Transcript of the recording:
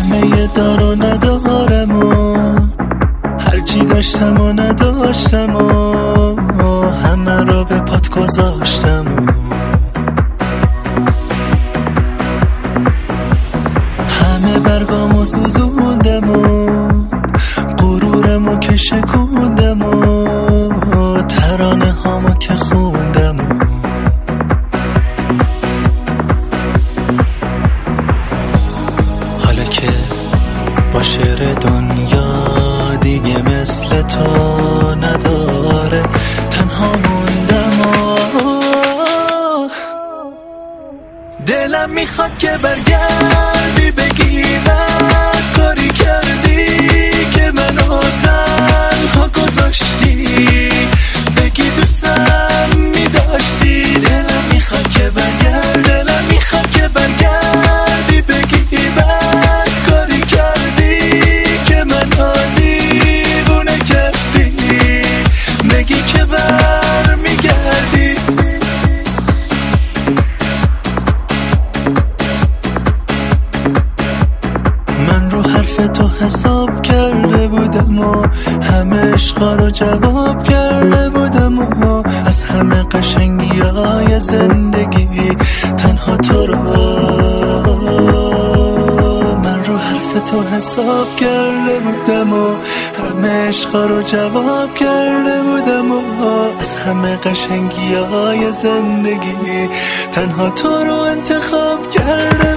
همه دار و ندارم و هرچی داشتم و نداشتم و همه را به پات گذاشتم و همه برگامو سوزوندم و غرورمو که شکوندم و ترانه هامو که خوندم و حالا که با شعر دنیا دیگه مثل تو نداره تنها موندم و دلم میخواد که برگردی بگی بد کاری کردی که منو تنها گذاشتی بگی دوستم میداشتی دلم میخواد که برگردی بگی بد کاری کردی که منو دیوونه کردی بگی که برمیگردی من رو حرف تو حساب کرده بودم و همه عشقا رو جواب کرده بودم و از همه قشنگی های زندگی تنها تو رو من رو حرف تو حساب کرده بودم و همه عشقا رو جواب کرده بودم و از همه قشنگی های زندگی تنها تو رو انتخاب کرده